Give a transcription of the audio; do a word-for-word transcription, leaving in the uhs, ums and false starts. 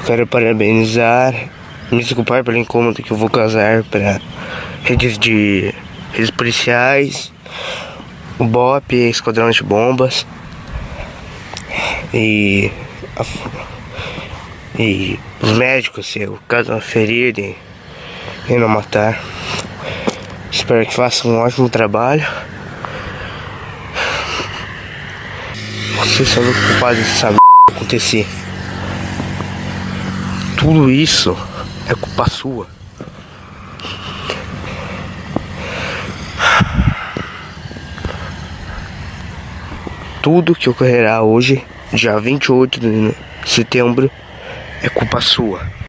Quero parabenizar, me desculpar pelo incômodo que eu vou causar para redes de redes policiais, o B O P, Esquadrão de Bombas e, a, e os médicos, se o caso não ferir e, e não matar. Espero que façam um ótimo trabalho. Vocês são culpados dessa merda acontecer. Tudo isso é culpa sua. Tudo que ocorrerá hoje, dia vinte e oito de setembro, é culpa sua.